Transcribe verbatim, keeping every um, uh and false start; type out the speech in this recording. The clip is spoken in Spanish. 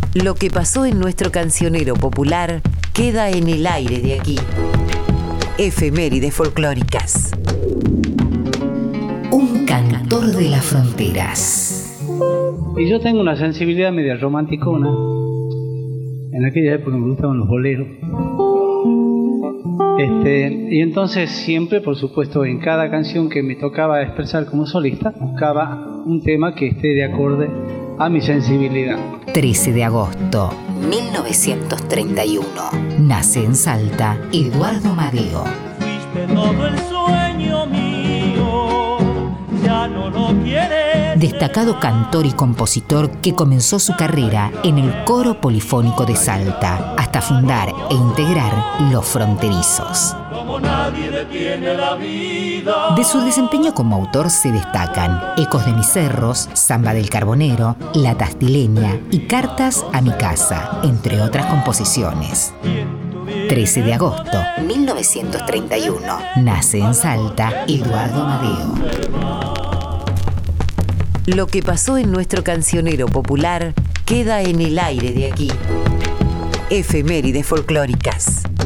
Lo que pasó en nuestro cancionero popular queda en el aire de aquí. Efemérides folclóricas. Un cantor de las fronteras. Y yo tengo una sensibilidad media romanticona. En aquella época me gustaban los boleros. Este, y entonces siempre, por supuesto, en cada canción que me tocaba expresar como solista, buscaba un tema que esté de acorde a mi sensibilidad. trece de agosto mil novecientos treinta y uno. Nace en Salta Eduardo Madeo. Fuiste todo el sueño mío, ya no lo quieres. Destacado cantor y compositor que comenzó su carrera en el Coro Polifónico de Salta hasta fundar e integrar Los Fronterizos. Como nadie detiene la vida. De su desempeño como autor se destacan Ecos de mis cerros, Samba del Carbonero, La Tastileña y Cartas a mi casa, entre otras composiciones. trece de agosto mil novecientos treinta y uno. Nace en Salta Eduardo Madeo. Lo que pasó en nuestro cancionero popular queda en el aire de aquí. Efemérides folclóricas.